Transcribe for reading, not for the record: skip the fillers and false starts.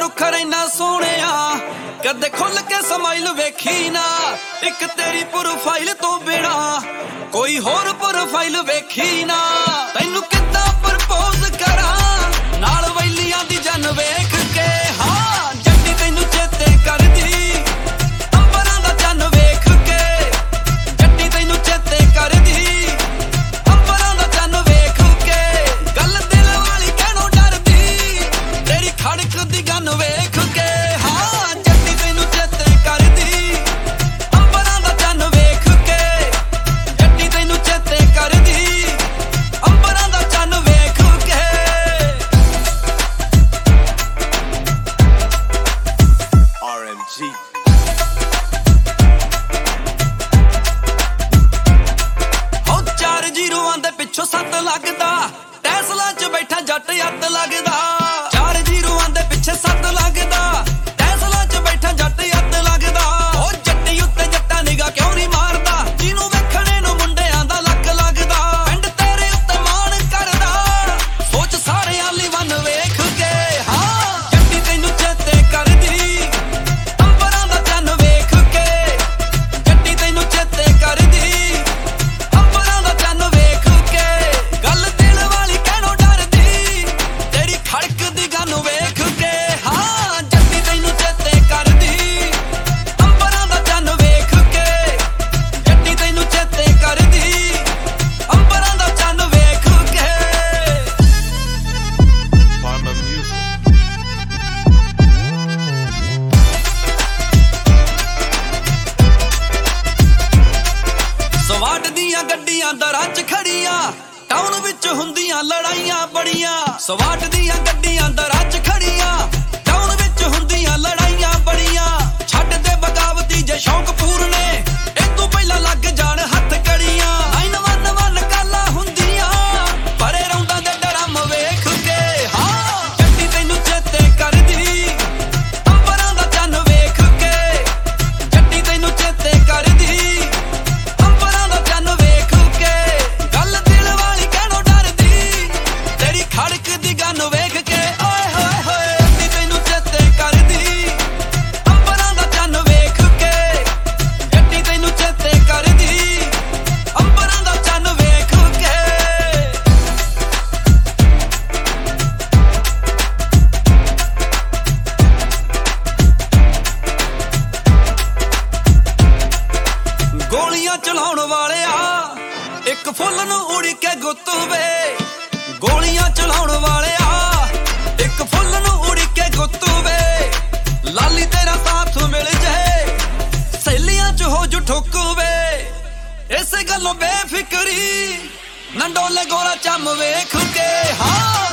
रुख रैना सोहणिया कदे खुल के समाइल वेखी ना एक तेरी प्रोफाइल तो बिना कोई होर प्रोफाइल वेखी ना तैनू किद्दां प्रपोज करा नाल वैलियां दी जन वेख के हाँ जट्टी तैनू चेते करदी अंबरां दा जन वेख के जट्टी तैनू चेते करदी अंबरां दा जन वेख के गल दिल वाली कहणों डरदी तेरी खड़कदी गन वेख के हाँ जट्टी तैनू चेते करदी अंबरां दा जन वेख के जट्टी तैनू चेते करदी अंबरां दा जन वेख के RMG हो 4 जीरोआं दे पिछों 7 लगदा टेस्ला च बैठा जट अत लगदा 4 जीरोआं दे पिछे 7 लगदा टेस्ला च बैठा जट अत लगदा ओ जट्टी उत्ते जट्टा निगा क्यों नहीं मारदा जिन्नू वेखणे नू मुंडियां दा लक लगदा पिंड तेरे उत्ते मान करदा सोच सारे आली वन वेख के हाँ जट्टी तैनू चेते करदी अंबरां दा जन वेख के जट्टी तैनू चेते करदी अंबरां दा जन वेख के गल दिल वाली कहणों डरदी तेरी खड़कदी गन वेख के हाँ जट्टी तैनू चेते करदी अंबरां दा जन वेख के जट्टी तैनू चेते करदी अंबरां दा जन वेख के Farmer Music ਸਵਾਟ ਦੀਆਂ ਗੱਡੀਆਂ ਦਰਾਂ 'ਚ ਖੜੀਆਂ ਟਾਊਨ ਵਿੱਚ ਹੁੰਦੀਆਂ ਲੜਾਈਆਂ ਬੜੀਆਂ ਸਵਾਟ ਦੀਆਂ ਗੱਡੀਆਂ ਦਰਾਂ 'ਚ ਖੜੀਆਂ ਟਾਊਨ ਵਿੱਚ ਹੁੰਦੀਆਂ ਲੜਾਈਆਂ ਬੜੀਆਂ ਛੱਡ ਦੇ ਬਗਾਵਤੀ ਜੇ ਸ਼ੌਂਕ ਪੂਰਨੇ ਇਹ ਤੋਂ ਪਹਿਲਾਂ ਲੱਗ ਜਾਣ ਹੱਥ ਕੜੀਆਂ 911 ਕਾਲਾਂ ਹੁੰਦੀਆਂ ਪਰੇ ਰੌਂਦਾਂ ਦੇ ਡਰਮ ਵੇਖ ਕੇ ਹਾਂ ਜੱਟੀ ਤੈਨੂੰ ਚੇਤੇ ਕਰਦੀ ਅੰਬਰਾਂ ਦਾ ਚੰਨ ਵੇਖ ਕੇ ਜੱਟੀ ਤੈਨੂੰ ਚੇਤੇ ਕਰਦੀ ਅੰਬਰਾਂ ਦਾ ਚੰਨ ਵੇਖ ਕੇ ਗੱਲ ਦਿਲ ਵਾਲੀ ਕਹਿਣੋਂ ਡਰਦੀ ਤੇਰੀ ਖੜਕਦੀ ਗਨ ਵੇਖ ਕੇ ਓਏ ਹੋਏ ਹੋਏ ਜੱਟੀ ਤੈਨੂੰ ਚੇਤੇ ਕਰਦੀ ਅੰਬਰਾਂ ਦਾ ਚੰਨ ਵੇਖ ਕੇ ਜੱਟੀ ਤੈਨੂੰ ਚੇਤੇ ਕਰਦੀ ਅੰਬਰਾਂ ਦਾ ਚੰਨ ਵੇਖ ਕੇ ਗੋਲੀਆਂ ਚਲਾਉਣ ਵਾਲਿਆ ਇੱਕ ਫੁੱਲ ਨੂੰ ਉੜ ਕੇ ਗੁੱਤ ਵੇ ਗੋਲੀਆਂ ਚਲਾਉਣ ਵਾਲਿਆ ਇੱਕ ਫੁੱਲ ਨੂੰ ਉੜ ਕੇ ਗੁੱਤ ਵੇ ਲਾਲੀ ਤੇਰਾ ਸਾਥ ਮਿਲ ਜਾਏ ਸਹੇਲੀਆਂ ਚ ਹੋ ਜੂ ਠੁੱਕ ਵੇ ਇਸੇ ਗੱਲੋਂ ਬੇਫਿਕਰੀ ਨੰਡੋਲੇ ਗੋਰਾ ਚੰਮ ਵੇਖ ਕੇ ਹਾਂ